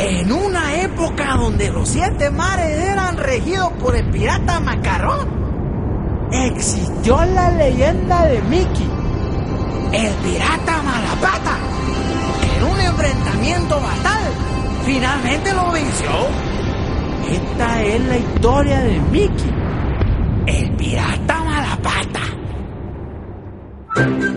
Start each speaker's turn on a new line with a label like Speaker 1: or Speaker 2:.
Speaker 1: En una época donde los 7 mares eran regidos por el pirata Macarrón, existió la leyenda de Mickey, el pirata Malapata, que en un enfrentamiento fatal finalmente lo venció. Esta es la historia de Mickey, el pirata Malapata.